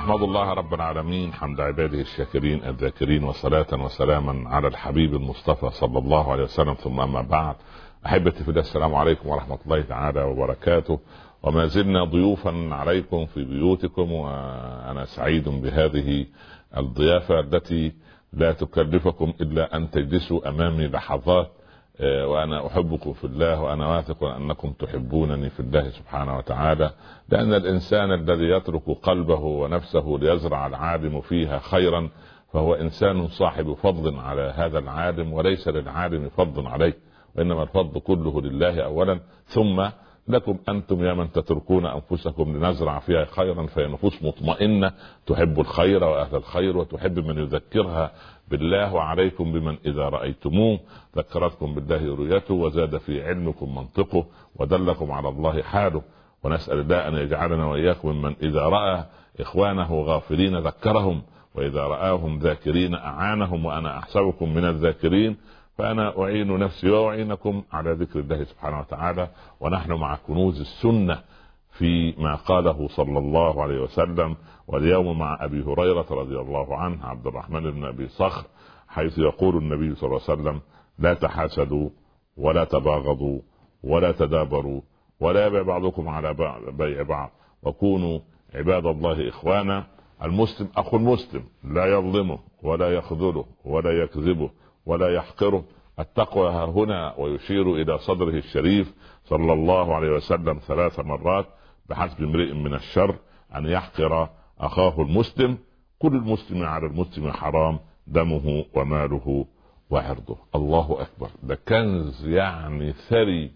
أحمد الله رب العالمين حمد عباده الشاكرين الذاكرين، وصلاة وسلاما على الحبيب المصطفى صلى الله عليه وسلم. ثم أما بعد، أحبتي في الله، السلام عليكم ورحمة الله تعالى وبركاته. وما زلنا ضيوفا عليكم في بيوتكم، وأنا سعيد بهذه الضيافة التي لا تكلفكم إلا أن تجلسوا أمامي لحظات، وأنا أحبكم في الله، وأنا واثق أنكم تحبونني في الله سبحانه وتعالى، لأن الإنسان الذي يترك قلبه ونفسه ليزرع العالم فيها خيرا فهو إنسان صاحب فضل على هذا العالم، وليس للعالم فضل عليه، وإنما الفضل كله لله أولا، ثم لكم أنتم يا من تتركون أنفسكم لنزرع فيها خيرا، فهي نفوس مطمئنة تحب الخير وأهل الخير، وتحب من يذكرها بالله. وعليكم بمن إذا رأيتموه ذكرتكم بالله رؤيته، وزاد في علمكم منطقه، ودلكم على الله حاله. ونسأل الله أن يجعلنا وإياكم ممن إذا رأى إخوانه غافلين ذكرهم، وإذا رآهم ذاكرين أعانهم، وأنا أحسبكم من الذاكرين. فأنا أعين نفسي وأعينكم على ذكر الله سبحانه وتعالى، ونحن مع كنوز السنة في ما قاله صلى الله عليه وسلم. واليوم مع أبي هريرة رضي الله عنه عبد الرحمن بن أبي صخر، حيث يقول النبي صلى الله عليه وسلم: لا تحاسدوا ولا تباغضوا ولا تدابروا ولا يبيع بعضكم على بيع بعض، وكونوا عباد الله إخوانا. المسلم أخو المسلم، لا يظلمه ولا يخذله ولا يكذبه ولا يحقره. التقوى ها هنا، ويشير إلى صدره الشريف صلى الله عليه وسلم 3 مرات: بحسب امرئ من الشر أن يحقر أخاه المسلم، كل المسلم على المسلم حرام، دمه وماله وعرضه. الله أكبر، ده كنز يعني ثري،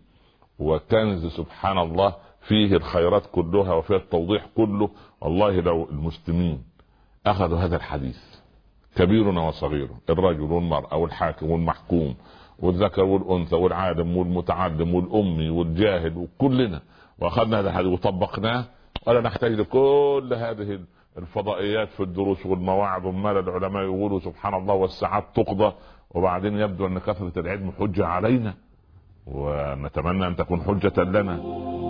وكنز سبحان الله فيه الخيرات كلها وفيه التوضيح كله. والله لو المسلمين أخذوا هذا الحديث، كبيرنا وصغيرنا، الرجل والمرأة والحاكم والمحكوم والذكر والأنثى والعالم والمتعلم والأمي والجاهل وكلنا، وأخذنا هذا الحديث وطبقناه، ولا نحتاج لكل هذه الفضائيات في الدروس والمواعظ، وما العلماء يقولوا سبحان الله والساعات تقضى. وبعدين يبدو أن كثرة العلم حجة علينا، ونتمنى أن تكون حجة لنا.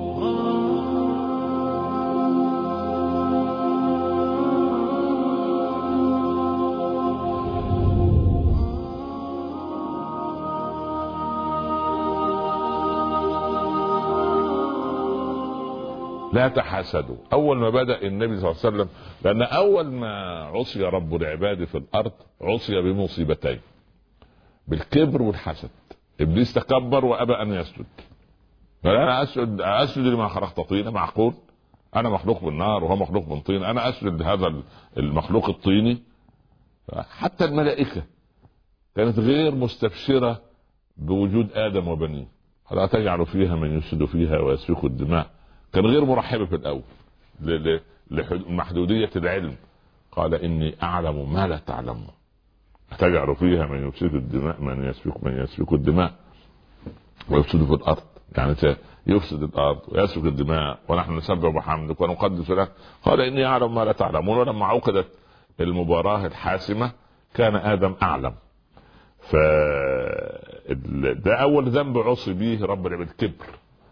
لا تحاسدوا. أول ما بدأ النبي صلى الله عليه وسلم، لأن أول ما عصي رب العباد في الأرض عصي بمصيبتين: بالكبر والحسد. إبليس تكبر وأبى أن يسجد، قال: أنا أسجد لما خلقت طينا. معقول؟ أنا مخلوق من نار وهو مخلوق من طين، أنا أسجد لهذا المخلوق الطيني؟ حتى الملائكة كانت غير مستبشرة بوجود آدم وبنيه، قال: تجعل فيها من يفسد فيها ويسفك الدماء. كان غير مرحبة في الأول لمحدودية العلم. قال: إني أعلم ما لا تعلمون، تجعل فيها من يفسد الدماء من يسفك الدماء ويفسد في الأرض، يعني يفسد الأرض ويسفك الدماء، ونحن نسبح بحمدك ونقدس لك. قال: إني أعلم ما لا تعلمون. ولما عقدت المباراة الحاسمة كان آدم أعلم. ده أول ذنب عصي به رب العباد، الكبر.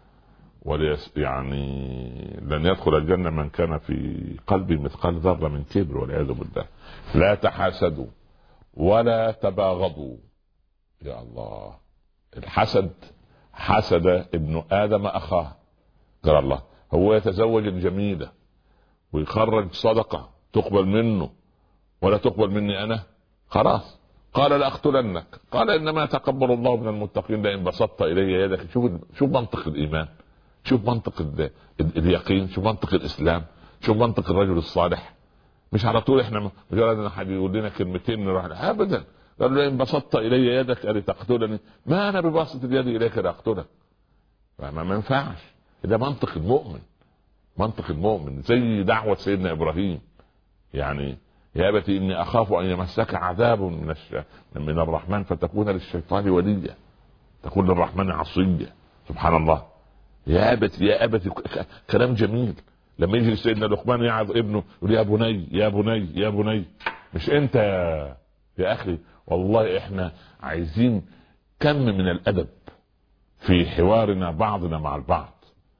يعني لن يدخل الجنة من كان في قلبه مثقال ذرة من كبر، والعياذ بالله. لا تحاسدوا ولا تباغضوا. يا الله، الحسد حسد ابن آدم أخاه. قال الله: هو يتزوج الجميلة ويخرج صدقة تقبل منه ولا تقبل مني أنا؟ خلاص. قال: لأقتلنك. قال: إنما يتقبل الله من المتقين لئن بسطت إلي يدك. شوف منطق الإيمان، شوف منطق اليقين، شوف منطق الإسلام، شوف منطق الرجل الصالح. مش على طول احنا مجرد ان حد يقول لنا كلمتين نروح ابدا. قال له: ان بسطت الي يدك لتقتلني ما انا بباسط اليد اليك لاقتلك. ما ينفعش. ده منطق المؤمن، منطق المؤمن. زي دعوة سيدنا ابراهيم، يعني: يا أبتي إني أخاف أن يمسك عذاب من الرحمن فتكون للشيطان وليا، تكون للرحمن عصيا. سبحان الله. يا أبتي يا أبتي، كلام جميل. لما يجي سيدنا لقمان يعظ ابنه يقول: يا بني يا بني يا بني. مش انت يا اخي. والله احنا عايزين كم من الادب في حوارنا بعضنا مع البعض.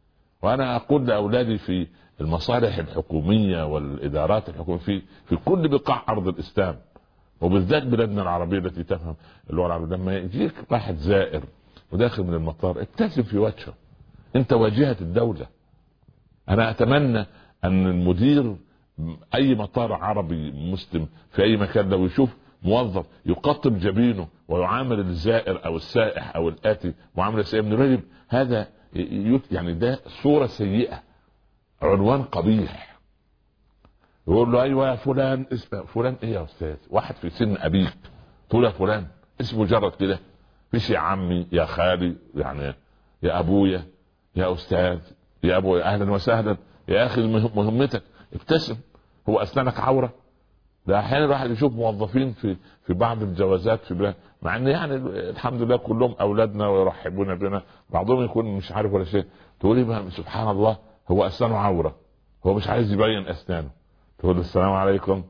وانا اقول لاولادي في المصالح الحكوميه والادارات الحكوميه في كل بقاع ارض الاسلام، وبالذات بلادنا العربيه التي تفهم اللغه العربيه، لما يجيك واحد زائر وداخل من المطار ابتسم في وجهه، انت واجهه الدوله. انا اتمنى ان المدير اي مطار عربي مسلم في اي مكان لو يشوف موظف يقطب جبينه ويعامل الزائر او السائح او الاتي معامله سيئه من الرجل، هذا يعني ده صوره سيئه، عنوان قبيح. يقول له ايوه يا فلان، اسمه فلان ايه يا استاذ؟ واحد في سن ابيك تقول يا فلان؟ اسمه مجرد كده؟ مش يا عمي يا خالي، يعني يا ابويا يا استاذ يا ابويا اهلا وسهلا يا اخي مهمتك ابتسم. هو اسنانك عوره؟ ده احيانا الواحد يشوف موظفين في بعض الجوازات في بلاد، مع ان يعني الحمد لله كلهم اولادنا ويرحبون بنا، بعضهم يكون مش عارف ولا شيء، تقول لي سبحان الله هو اسنانه عوره، هو مش عايز يبين اسنانه، تقول السلام عليكم.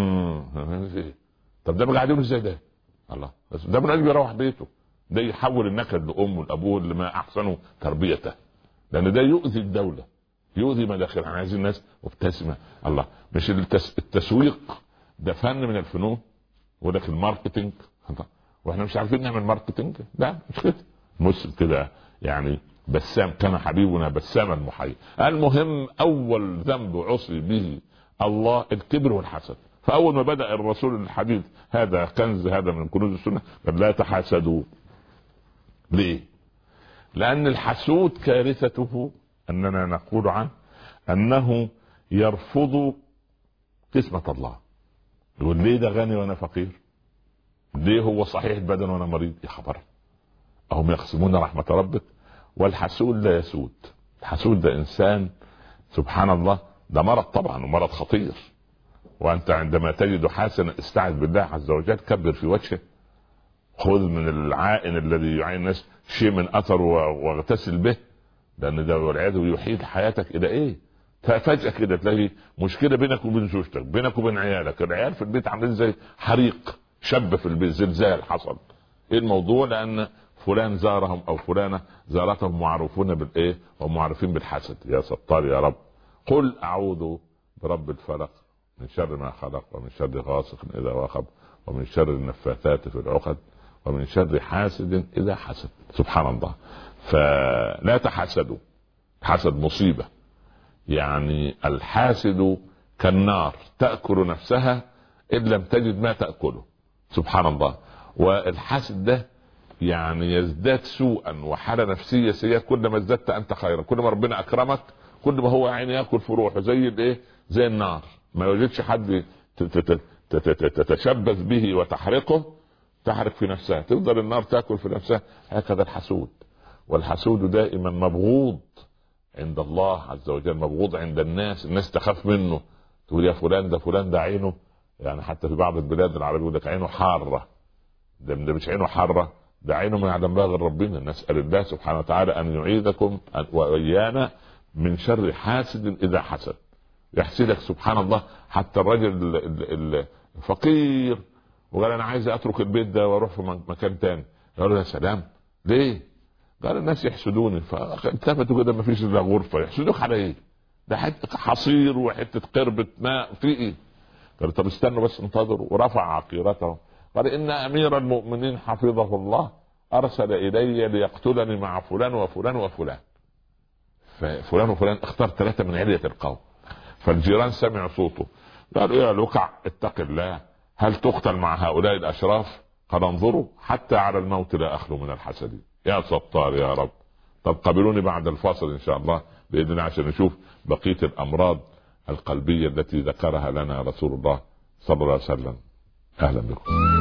طب ده قاعدين ازاي ده؟ الله، بس ده من اجل يروح بيته، ده يحول النكد لامه لابوه لما احسنوا تربيته، لان ده يؤذي الدوله، يؤذي مداخل. احنا عايزين الناس مبتسمه. الله، مش التسويق ده فن من الفنون، ولكن الماركتينج واحنا مش عارفين نعمل ماركتينج؟ لا مش كده. مسلم كده يعني بسام، كان حبيبنا بساما محيا. المهم اول ذنب عصي به الله الكبر والحسد. فاول ما بدا الرسول الحديث، هذا كنز، هذا من كنوز السنه، قال لا تحاسدوا. ليه؟ لان الحسود كارثته اننا نقول عنه انه يرفض قسمه الله. يقول ليه ده غني وانا فقير؟ ليه هو صحيح البدن وانا مريض؟ يا خبر، اهم يقسمون رحمه ربك. والحسود لا يسود. الحسود ده انسان سبحان الله، ده مرض طبعا ومرض خطير. وانت عندما تجد حسنا استعذ بالله عز وجل، كبر في وجهه، خذ من العائن الذي يعين الناس شيء من اثر واغتسل به، لان ده والعياذ يحيل حياتك الى ايه؟ فجأة كده تلاقي مشكلة بينك وبين زوجتك، بينك وبين عيالك، العيال في البيت عاملين زي حريق، شب في البيت، زلزال حصل. ايه الموضوع؟ لان فلان زارهم او فلانة زارتهم معروفون بالايه ومعروفين بالحسد. يا ستار يا رب. قل اعوذ برب الفلق من شر ما خلق، ومن شر غاسق اذا وقب، ومن شر النفاثات في العقد، ومن شر حاسد اذا حسد. سبحان الله. فلا تحسدوا، حسد مصيبة. يعني الحاسد كالنار تأكل نفسها إن لم تجد ما تأكله. سبحان الله. والحاسد ده يعني يزداد سوءا وحالة نفسية سيئة كل ما ازددت أنت خيرا. كل ما ربنا أكرمك كل ما هو عيني يأكل في روحه زي الايه، زي النار، ما يوجدش حد تتشبث به وتحرقه، تحرق في نفسها، تفضل النار تأكل في نفسها. هكذا الحسود. والحسود دائما مبغوض عند الله عز وجل، مبغوض عند الناس، الناس تخاف منه. تقول يا فلان ده، فلان ده عينه، يعني حتى في بعض البلاد العربية يقول لك عينه حارة. ده مش عينه حارة، ده عينه ما يعلم بها غير ربنا. نسأل الله سبحانه وتعالى أن يعيذكم وإيانا من شر حاسد إذا حسد. يحسدك سبحان الله. حتى الرجل الفقير وقال أنا عايز أترك البيت ده وأروح في مكان تاني، قال له يا سلام ليه؟ قال الناس يحسدوني. فالتفتوا كده ما فيش الا غرفه، يحسدوك على ايه؟ ده حته حصير وحته قربة ماء في ايه؟ قال طب استنوا بس انتظروا. ورفع عقيرته قال ان امير المؤمنين حفظه الله ارسل الي ليقتلني مع فلان وفلان وفلان. ففلان وفلان اختار 3 من علية القوم. فالجيران سمعوا صوته قالوا يا لقع اتق الله، هل تقتل مع هؤلاء الاشراف؟ قال انظروا حتى على الموت لا اخلو من الحسدين. يا ستار يا رب. طب قابلوني بعد الفاصل ان شاء الله باذن الله عشان نشوف بقيه الامراض القلبيه التي ذكرها لنا رسول الله صلى الله عليه وسلم. اهلا بكم.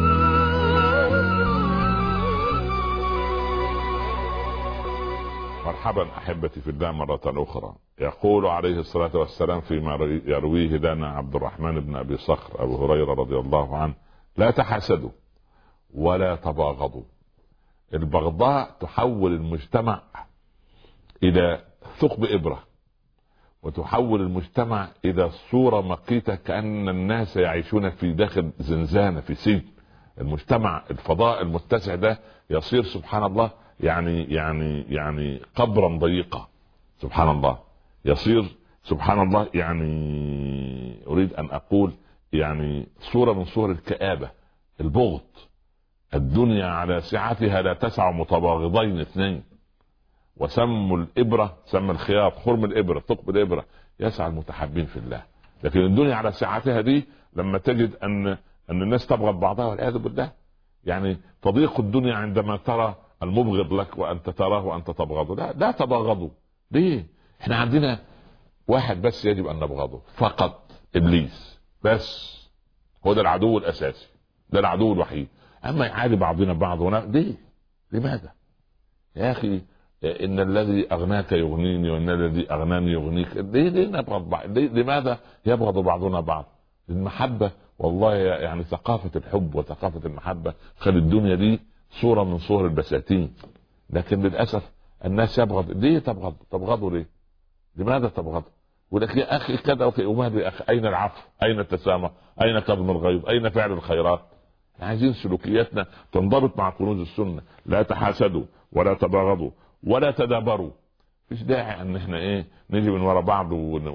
مرحبا احبتي في الله مره اخرى. يقول عليه الصلاه والسلام فيما يرويه لنا عبد الرحمن بن ابي صخر ابو هريره رضي الله عنه: لا تحاسدوا ولا تباغضوا. البغضاء تحول المجتمع الى ثقب ابره، وتحول المجتمع الى صوره مقيته كأن الناس يعيشون في داخل زنزانه، في سجن. المجتمع الفضاء المتسع ده يصير سبحان الله يعني قبرا ضيقا. سبحان الله يصير سبحان الله. يعني اريد ان اقول يعني صورة من صور الكآبة، البغض. الدنيا على سعتها لا تسع متباغضين اثنين، وسموا الإبرة، سمى الخياط خرم الإبرة، ثقب الإبرة، يسعى المتحابين في الله. لكن الدنيا على سعتها دي لما تجد أن الناس تبغض بعضها والعياذ بالله، يعني تضيق الدنيا عندما ترى المبغض لك وأنت تراه وأنت تبغضه. لا تبغضوا. ليه؟ احنا عندنا واحد بس يجب أن نبغضه فقط، إبليس بس. هو ده العدو الأساسي، ده العدو الوحيد. أما يعادي بعضنا بعض ليه؟ لماذا يا أخي؟ إن الذي أغناك يغنيني وإن الذي أغناني يغنيك. ليه نبغض بعض؟ لماذا يبغض بعضنا بعض؟ المحبة والله يعني ثقافة الحب وثقافة المحبة خلي الدنيا دي صورة من صور البساتين. لكن للأسف الناس يبغض. ليه تبغضوا ليه؟ لماذا تبغضوا؟ ولك يا أخي كذا وماذا يا أخي؟ أين العفو؟ أين التسامح؟ أين كظم الغيظ؟ أين فعل الخيرات؟ عايزين سلوكياتنا تنضبط مع كنوز السنة. لا تحاسدوا ولا تباغضوا ولا تدابروا. مفيش داعي ان احنا نجي من وراء بعض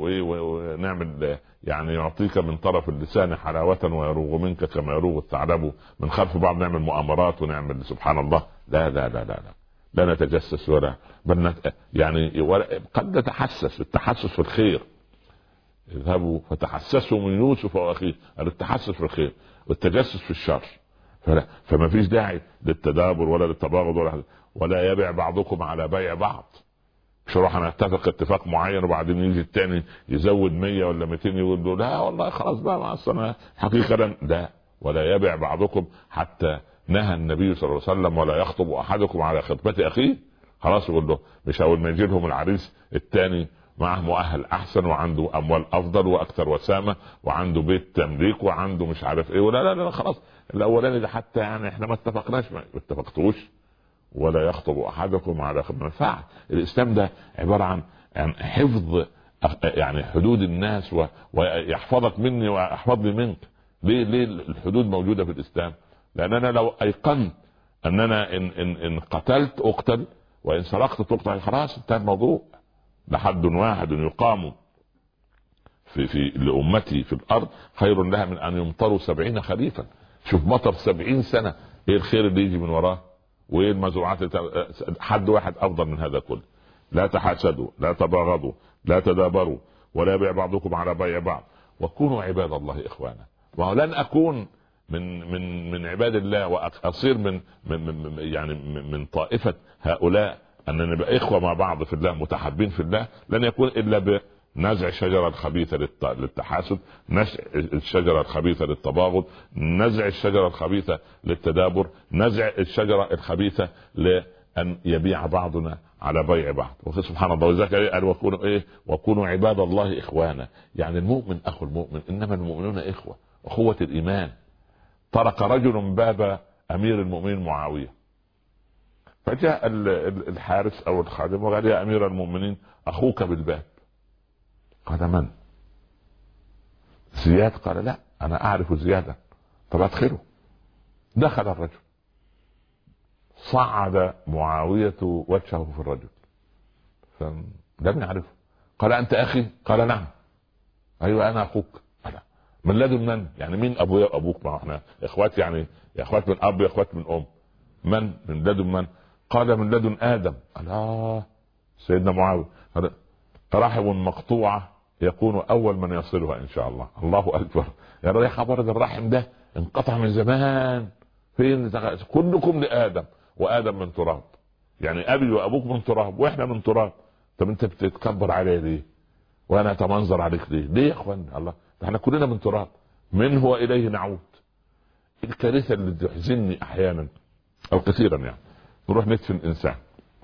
ونعمل يعني يعطيك من طرف اللسان حلاوة ويروغ منك كما يروغ الثعلب من خلف بعض، نعمل مؤامرات ونعمل سبحان الله. لا لا لا لا لا, لا نتجسس ولا يعني قد نتحسس. التحسس في الخير، اذهبوا فتحسسوا من يوسف واخيه. التحسس في الخير والتجسس في الشر. فما فيش داعي للتدابر ولا للتباغض ولا يبيع بعضكم على بيع بعض. مش نروح نتفق اتفاق معين وبعدين يجي التاني يزود 100 ولا 200 يقول له لا والله خلاص بقى مع السنة حقيقة. لا، ولا يبيع بعضكم حتى نهى النبي صلى الله عليه وسلم ولا يخطب احدكم على خطبة اخيه. خلاص يقول له مش اول ما يجي لهم العريس التاني معه مؤهل احسن وعنده اموال افضل واكثر وسامة وعنده بيت تمليك وعنده مش عارف ايه، ولا لا لا خلاص الاولاني ده حتى يعني احنا ما اتفقناش، ما اتفقتوش. ولا يخطب احدكم على منفعه. الاسلام ده عباره عن حفظ يعني حدود الناس ويحفظك مني واحفظني منك. ليه الحدود موجوده في الاسلام؟ لان انا لو ايقنت ان انا ان قتلت اقتل وان سرقت تقتل، خلاص انتهى الموضوع. لحد واحد يقام في لامتي في الارض خير لها من ان يمطروا 70 خريفا. شوف مطر 70 سنه، ايه الخير اللي يجي من وراه؟ وايه المزروعات؟ حد واحد افضل من هذا كله. لا تحاسدوا لا تباغضوا لا تدابروا ولا يبيع بعضكم على بيع بعض وكونوا عباد الله اخوانا. ولن اكون من عباد الله واصير من طائفه هؤلاء ان نبقى اخوه مع بعض في الله متحابين في الله. لن يكون الا بنزع الشجره الخبيثه للتحاسد، نزع الشجره الخبيثه للتباغض، نزع الشجره الخبيثه للتدابر، نزع الشجره الخبيثه لان يبيع بعضنا على بيع بعض. سبحان الله. وذلك قال وكونوا عباد الله اخوانا. يعني المؤمن اخو المؤمن، انما المؤمنون اخوه، اخوه الايمان. طرق رجل باب امير المؤمنين معاويه، فجاء الحارس او الخادم وقال يا امير المؤمنين اخوك بالباب. قال من؟ زياد. قال لا انا اعرف زيادا. طب ادخله. دخل الرجل، صعد معاوية وجهه في الرجل فلم يعرفه. قال انت اخي؟ قال نعم. ايوه انا اخوك. قال من لدن من؟ يعني مين ابويا وابوك؟ ما احنا اخوات، يعني يا اخوات من اب يا اخوات من ام. من لدن من؟ قال من لدن ادم. قال سيدنا معاوية رحم مقطوعة يكون اول من يصلها ان شاء الله. الله اكبر. يا خبر الرحم ده انقطع من زمان. فين؟ كلكم لادم وادم من تراب. يعني ابي وابوك من تراب واحنا من تراب. طب انت بتتكبر عليه ليه؟ وانا اتمنظر عليك ليه يا اخوان؟ الله، احنا كلنا من تراب منه واليه نعود. الكارثه اللي تحزنني احيانا او كثيرا يعني نروح ندفن انسان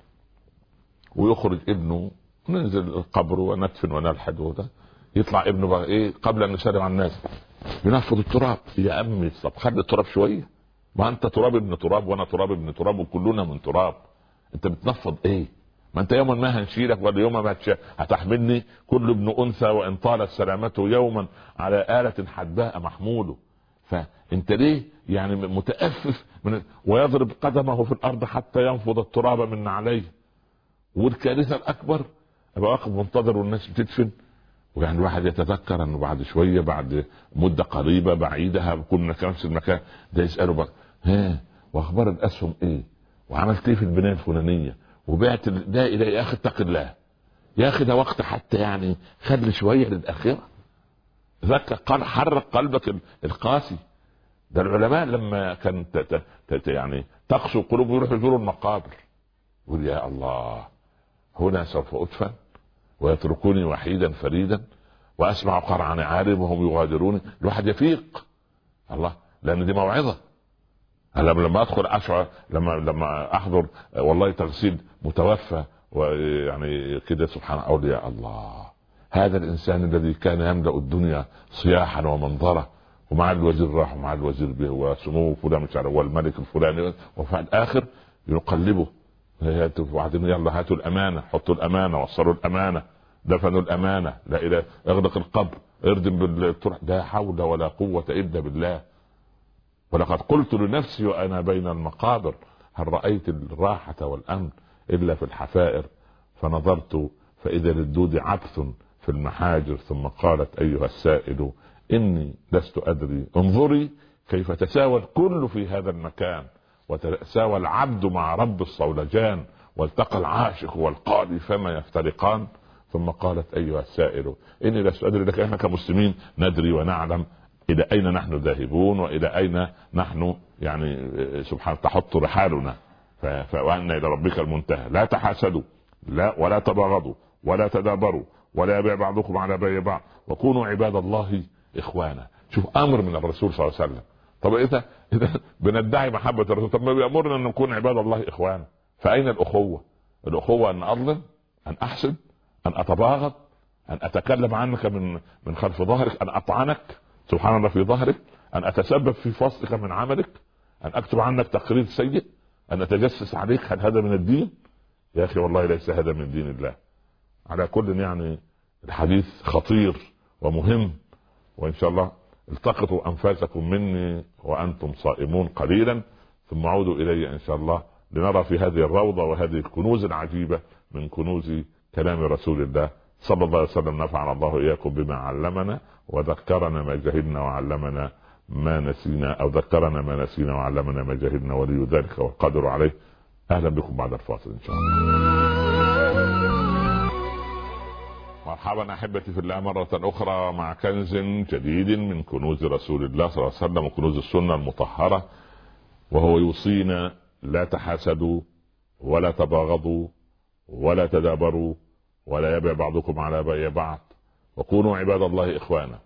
ويخرج ابنه، ننزل القبر وندفن ونلحد وده، يطلع ابنه بقى قبل ان نسلم على الناس ينفض التراب. يا امي طب خلي التراب شويه، ما انت تراب ابن تراب وانا تراب ابن تراب وكلنا من تراب. انت بتنفض ما انت يوما ما هنشيلك ولا يوما ما هتحملني. كل ابن انثى وان طالت سلامته يوما على آلة حداء محموله. فانت ليه يعني متأفف ويضرب قدمه في الارض حتى ينفض التراب من عليه؟ والكارثة الاكبر ابقى واقف منتظر والناس بتدفن؟ ويعني الواحد يتذكر انه بعد شويه، بعد مده قريبه بعيده هكون في نفس المكان ده، يساله بقى ها واخبار الاسهم ايه، وعملت ايه في البنايه الفلانيه، وبعت ده الى يا اخي اتق الله يا اخي، ده وقت حتى يعني خلي شويه للاخره. ذكر قال حرك قلبك القاسي. ده العلماء لما كان يعني تقسو قلوب يروحوا يزوروا المقابر، يقول يا الله هنا سوف ادفن ويتركوني وحيدا فريدا واسمع قرع نعالهم وهم يغادروني. الواحد يفيق الله، لان دي موعظه. لما ادخل اشعر، لما احضر والله تغسيل متوفى ويعني كده سبحان اقول يا الله، هذا الانسان الذي كان يملا الدنيا صياحا ومنظره، ومع الوزير راح ومع الوزير به وسموه فلان مش عارف والملك الفلاني، وفي الاخر يقلبه وبعدين يلا هاتوا الامانه، حطوا الامانه، وصلوا الامانه، دفنوا الامانه، لا اله، اغلق القبر، اردم بالترح. لا حول ولا قوه الا بالله. ولقد قلت لنفسي وانا بين المقابر هل رايت الراحه والامن الا في الحفائر، فنظرت فاذا للدود عبث في المحاجر، ثم قالت ايها السائل اني لست ادري، انظري كيف تساوى الكل في هذا المكان، وتساوى العبد مع رب الصولجان، والتقى العاشق والقاضي فما يفترقان. ثم قالت ايها السائل اني لست ادري، لك احنا كمسلمين ندري ونعلم الى اين نحن ذاهبون والى اين نحن يعني سبحان تحط رحالنا، وان الى ربك المنتهى. لا تحاسدوا، لا ولا تباغضوا ولا تدابروا ولا يبيع بعضكم على بيع بعض، وكونوا عباد الله اخوانا. شوف امر من الرسول صلى الله عليه وسلم. طب اذا بندعي محبه الرسول، طب ما بيامرنا ان نكون عباد الله اخوانا، فاين الاخوه؟ الاخوه ان اظلم، ان احسد، ان اتباغض، ان اتكلم عنك من خلف ظهرك، ان اطعنك سبحان الله في ظهرك، ان اتسبب في فصلك من عملك، ان اكتب عنك تقرير سيء، ان اتجسس عليك. هل هذا من الدين؟ يا اخي والله ليس هذا من دين الله. على كل يعني الحديث خطير ومهم، وان شاء الله التقطوا انفاسكم مني وانتم صائمون قليلا، ثم عودوا الي ان شاء الله لنرى في هذه الروضه وهذه الكنوز العجيبه من كنوز كلام رسول الله صلى الله عليه وسلم. نفعنا الله اياكم بما علمنا، وذكرنا ما جهلنا وعلمنا ما نسينا، او ذكرنا ما نسينا وعلمنا ما جهلنا، ولي ذلك والقدر عليه. اهلا بكم بعد الفاصل ان شاء الله. مرحبا احبتي في الله مره اخرى مع كنز جديد من كنوز رسول الله صلى الله عليه وسلم وكنوز السنه المطهره، وهو يوصينا لا تحاسدوا ولا تباغضوا ولا تدابروا ولا يبيع بعضكم على بيع بعض، وكونوا عباد الله اخوانا.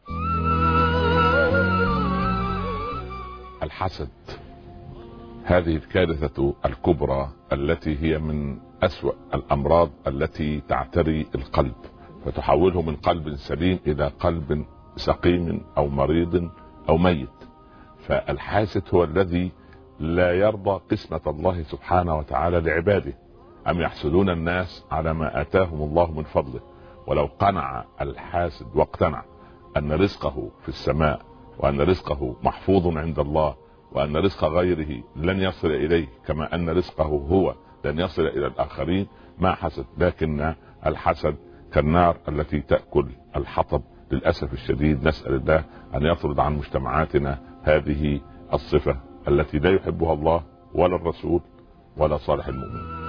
الحسد هذه الكارثة الكبرى التي هي من أسوأ الأمراض التي تعتري القلب، فتحوله من قلب سليم إلى قلب سقيم أو مريض أو ميت. فالحاسد هو الذي لا يرضى قسمة الله سبحانه وتعالى لعباده. أم يحسدون الناس على ما آتاهم الله من فضله. ولو قنع الحاسد واقتنع أن رزقه في السماء، وأن رزقه محفوظ عند الله، وأن رزق غيره لن يصل إليه كما أن رزقه هو لن يصل إلى الآخرين، ما حسد. لكن الحسد كالنار التي تأكل الحطب للأسف الشديد. نسأل الله أن يطرد عن مجتمعاتنا هذه الصفة التي لا يحبها الله ولا الرسول ولا صالح المؤمنين.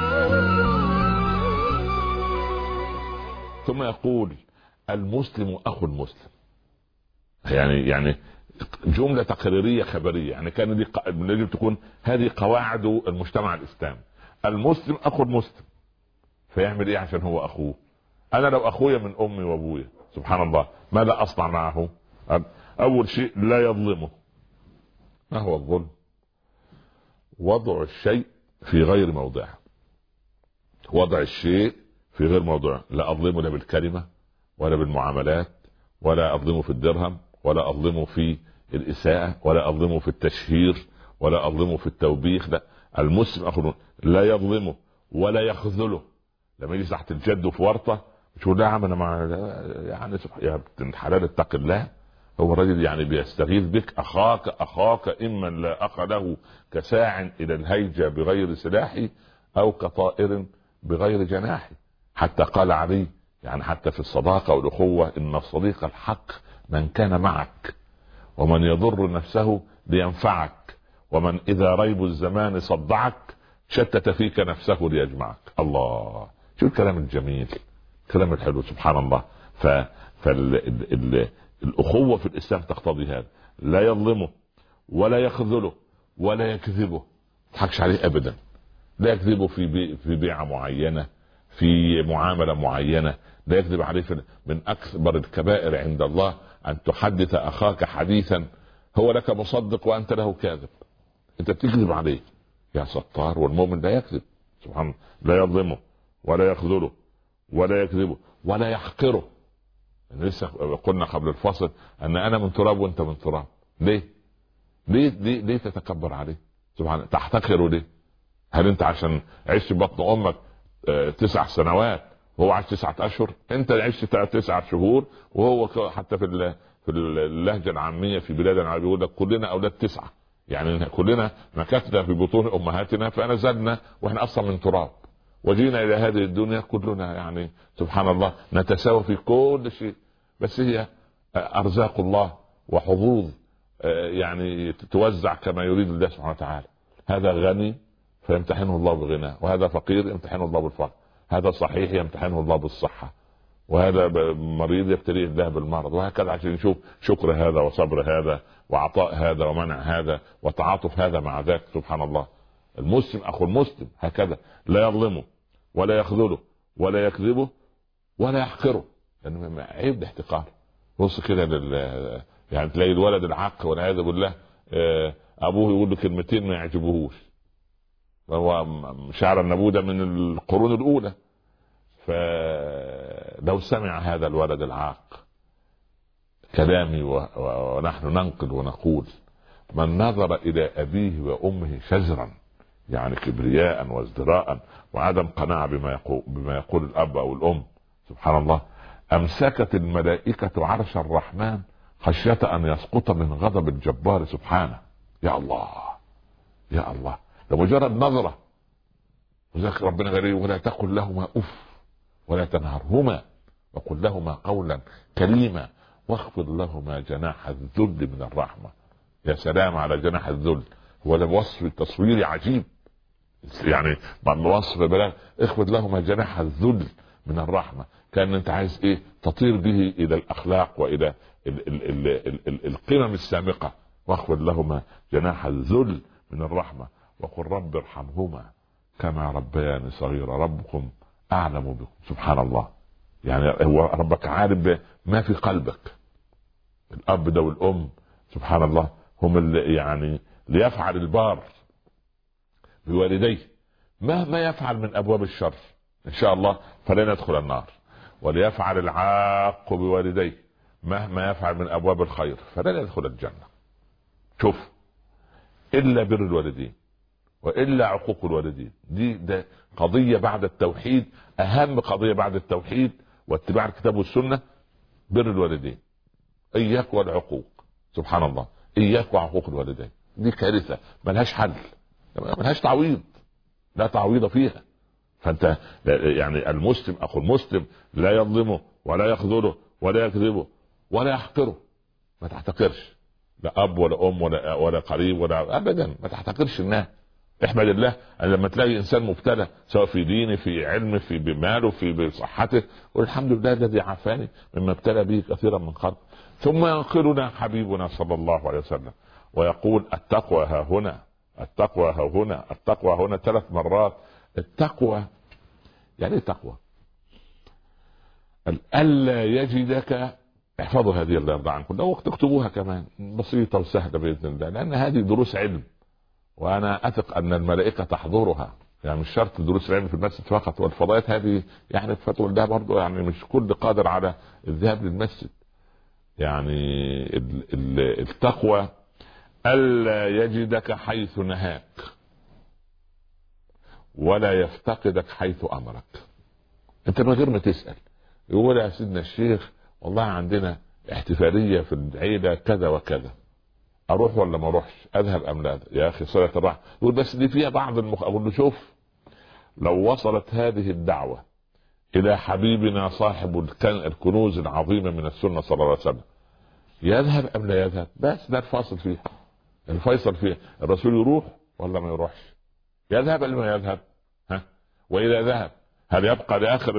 ثم يقول المسلم أخو المسلم، يعني جملة تقريرية خبرية، يعني كان دي يجب تكون هذه قواعد المجتمع الإسلامي. المسلم أخو المسلم، فيعمل إيه عشان هو أخوه؟ أنا لو أخويا من أمي وأبويا سبحان الله ماذا أصنع معه؟ أول شيء لا يظلمه. ما هو الظلم؟ وضع الشيء في غير موضعه. وضع الشيء في غير موضعه، لا أظلمه لا بالكلمة ولا بالمعاملات، ولا أظلمه في الدرهم، ولا أظلمه في الإساءة، ولا أظلمه في التشهير، ولا أظلمه في التوبيخ. لا، المسلم أخو لا يظلمه ولا يخذله. لما يجي تحت الجد في ورطة مش يقول لا يا عم أنا مع يعني يا ابن الحلال اتق الله. هو الرجل يعني بيستغيث بك، أخاك إما لا أخ له كساع إلى الهيجة بغير سلاح، أو كطائر بغير جناح. حتى قال علي يعني حتى في الصداقة والأخوة إن الصديق الحق من كان معك ومن يضر نفسه لينفعك ومن إذا ريب الزمان صدعك شتت فيك نفسه ليجمعك. الله، شو الكلام الجميل، الكلام الحلو سبحان الله. الأخوة في الإسلام تقتضي هذا، لا يظلمه ولا يخذله ولا يكذبه، ما تضحكش عليه أبدا، لا يكذبه في بيعة معينة، في معاملة معينة، لا يكذب عليه. من أكبر الكبائر عند الله أن تحدث أخاك حديثا هو لك مصدق وأنت له كاذب، أنت بتكذب عليه يا ستار. والمؤمن لا يكذب سبحان الله، لا يظلمه ولا يخذله ولا يكذبه ولا يحقره. لسه قلنا قبل الفصل أن أنا من تراب وأنت من تراب، ليه تتكبر عليه سبحان الله، تحتقره ليه؟ هل أنت عشان عشت بطن أمك 9 سنوات وهو عاش 9 أشهر، أنت عشت 9 شهور وهو حتى في اللهجة العامية في بلادنا العربية يقول لك كلنا أولاد 9، يعني كلنا مكثنا في بطون أمهاتنا فنزلنا وإحنا أصلا من تراب وجينا إلى هذه الدنيا كلنا يعني سبحان الله نتساوى في كل شيء، بس هي أرزاق الله وحظوظ يعني توزع كما يريد الله سبحانه وتعالى. هذا غني فيمتحنه الله بغناه، وهذا فقير يمتحنه الله بالفقر، هذا صحيح يمتحنه الله بالصحة، وهذا مريض يبتليه الله بالمرض، وهكذا عشان نشوف شكر هذا وصبر هذا وعطاء هذا ومنع هذا وتعاطف هذا مع ذاك سبحان الله. المسلم أخو المسلم هكذا لا يظلمه ولا يخذله ولا يكذبه ولا يحقره، لأنه يعني عيب الاحتقار. بص كده يعني تلاقي الولد العاق والعياذ بالله أبوه يقول له كلمتين ما يعجبوهوش، وهو شعر النبوة ده من القرون الأولى، فلو سمع هذا الولد العاق كلامي ونحن ننقل ونقول من نظر إلى أبيه وأمه شزرا يعني كبرياء وازدراء وعدم قناعة بما يقول الأب أو الأم سبحان الله أمسكت الملائكة عرش الرحمن خشية أن يسقط من غضب الجبار سبحانه. يا الله يا الله، لمجرد نظرة. وذكر ربنا غيره ولا تقل لهما أف ولا تنهرهما وقل لهما قولا كريما واخفض لهما جناح الذل من الرحمة. يا سلام على جناح الذل، هو ده وصف تصويري عجيب يعني بعد وصف بلا اخفض لهما جناح الذل من الرحمة، كان انت عايز ايه تطير به الى الاخلاق والى القمم السامقة. واخفض لهما جناح الذل من الرحمة وقل رب ارحمهما كما ربياني صغيرا ربكم اعلم بكم. سبحان الله، يعني هو ربك عارف ما في قلبك. الاب ده والام سبحان الله هم اللي يعني ليفعل البار بوالديه مهما يفعل من ابواب الشر ان شاء الله فلن يدخل النار، وليفعل العاق بوالديه مهما يفعل من ابواب الخير فلن يدخل الجنة. شوف، الا بر الوالدين والا عقوق الوالدين، ده قضية بعد التوحيد، اهم قضية بعد التوحيد واتباع الكتاب والسنة. بر الوالدين، اياك والعقوق سبحان الله، اياك وعقوق الوالدين، دي كارثة ملهاش حل ملهاش تعويض، لا تعويض فيها. فانت يعني المسلم اخو المسلم لا يظلمه ولا يخذله ولا يكذبه ولا يحقره. ما تحتقرش لا اب ولا ام ولا قريب ولا ابدا، ما تحتقرش الناس. احمد الله لما تلاقي انسان مبتلى سواء في دينه في علمه في بماله في بصحته، والحمد لله الذي عافاني مما ابتلى به كثيرا من خلق. ثم ينقلنا حبيبنا صلى الله عليه وسلم ويقول التقوى ها هنا، التقوى ها هنا، التقوى هنا 3 مرات. التقوى يعني تقوى ألا يجدك. احفظوا هذه الله يرضى عنكم، لو تكتبوها كمان بسيطة وسهلة بإذن الله، لأن هذه دروس علم وأنا أثق أن الملائكة تحضرها. يعني مش شرط دروس العلم في المسجد فقط، والفضائيات هذه يعني فتوى ده برضو يعني مش كل قادر على الذهاب للمسجد. يعني التقوى ألا يجدك حيث نهاك ولا يفتقدك حيث أمرك. انت من غير ما تسأل يقول يا سيدنا الشيخ والله عندنا احتفالية في العيلة كذا وكذا، اروح ولا ما اروحش، اذهب ام لا؟ يا اخي صلة الرحم. يقول بس دي فيها بعض اقول له شوف، لو وصلت هذه الدعوة الى حبيبنا صاحب الكنوز العظيمه من السنه صلى الله عليه وسلم، يذهب ام لا يذهب؟ بس ده الفاصل فيها، الفيصل فيها الرسول يروح ولا ما يروحش، يذهب ولا ما يذهب؟ ها؟ واذا ذهب هل يبقى لاخر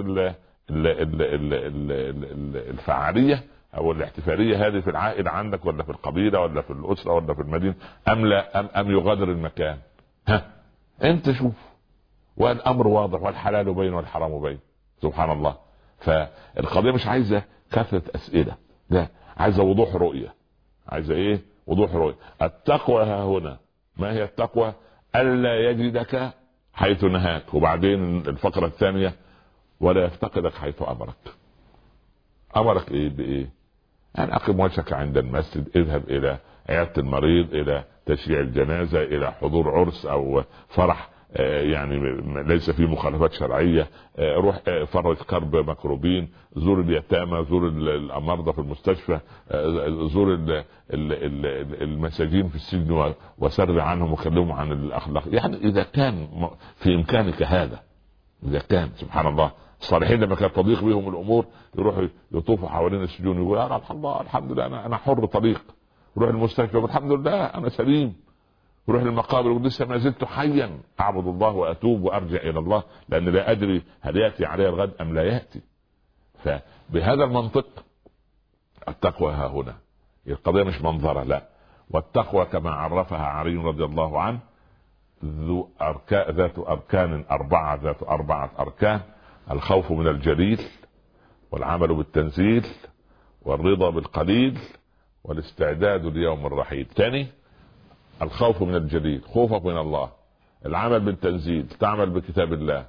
الفعاليه او الاحتفاليه هذه في العائله عندك، ولا في القبيله، ولا في الاسره، ولا في المدينه، ام لا ام يغادر المكان؟ ها؟ انت شوف، والامر واضح، والحلال بين والحرام بين، سبحان الله. فالقضيه مش عايزه كثره اسئله، لا، عايزه وضوح رؤيه. عايزه ايه؟ وضوح رؤيه. التقوى ها هنا، ما هي التقوى؟ الا يجدك حيث نهاك. وبعدين الفقره الثانيه، ولا يفتقدك حيث امرك. امرك ايه؟ بايه؟ يعني اقم وجهك عند المسجد، اذهب الى عياده المريض، الى تشييع الجنازه، الى حضور عرس او فرح يعني ليس فيه مخالفات شرعيه، روح فرج كرب مكروبين، زور اليتامى، زور المرضى في المستشفى، زور المساجين في السجن وسر عنهم وكلمهم عن الاخلاق. يعني اذا كان في امكانك هذا، اذا كان سبحان الله الصالحين لما كانت تضيق بهم الامور يروحوا يطوفوا حوالين السجون يقول يا الله الحمد لله انا حر طليق. يروح المستشفى والحمد لله انا سليم. يروح المقابر يقول لسه ما زلت حيا اعبد الله واتوب وارجع الى الله، لان لا ادري هل ياتي علي الغد ام لا ياتي. فبهذا المنطق التقوى ها هنا. القضيه مش منظره، لا، والتقوى كما عرفها علي رضي الله عنه ذات اركان اربعه، ذات اربعه اركان: الخوف من الجليل، والعمل بالتنزيل، والرضا بالقليل، والاستعداد ليوم الرحيل. ثاني، الخوف من الجليل، خوفك من الله. العمل بالتنزيل، تعمل بكتاب الله.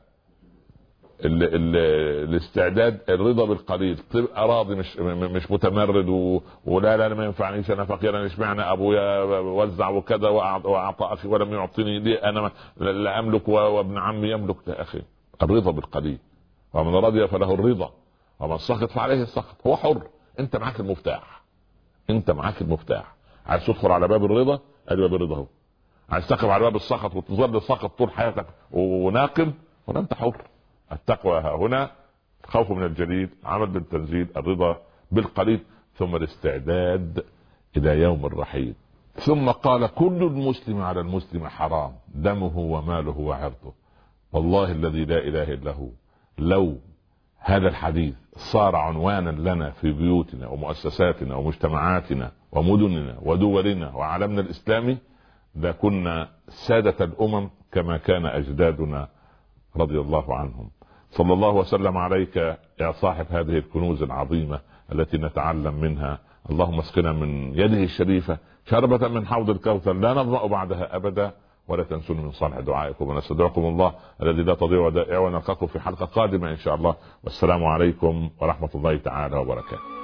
الاستعداد، الرضا بالقليل، تبقى راضي، مش متمرد ولا لا ما ينفعنيش، انا فقير، انا اشمعنى ابويا وزع وكذا واعطى اخي ولم يعطيني، ليه انا لا املك وابن عمي يملك؟ يا اخي الرضا بالقليل، ومن رضي فله الرضا، ومن سخط فعليه السخط. هو حر، انت معاك المفتاح، انت معاك المفتاح. عايز تدخل على باب الرضا، ادي باب الرضا اهو. عايز تقف على باب السخط وتظل السخط طول حياتك وناقم، ولا انت حر. التقوى ها هنا: الخوف من الجليل، عمل بالتنزيل، الرضا بالقليل، ثم الاستعداد الى يوم الرحيل. ثم قال: كل المسلم على المسلم حرام دمه وماله وعرضه. والله الذي لا اله الا هو، لو هذا الحديث صار عنوانا لنا في بيوتنا ومؤسساتنا ومجتمعاتنا ومدننا ودولنا وعالمنا الإسلامي، لكنا سادة الأمم كما كان أجدادنا رضي الله عنهم. صلى الله وسلم عليك يا صاحب هذه الكنوز العظيمة التي نتعلم منها. اللهم اسقنا من يده الشريفة شربة من حوض الكوثر لا نظمأ بعدها أبدا، ولا تنسون من صالح دعائكم، ونستودعكم الله الذي لا تضيع ودائعه، ونلقاكم في حلقة قادمة إن شاء الله. والسلام عليكم ورحمة الله تعالى وبركاته.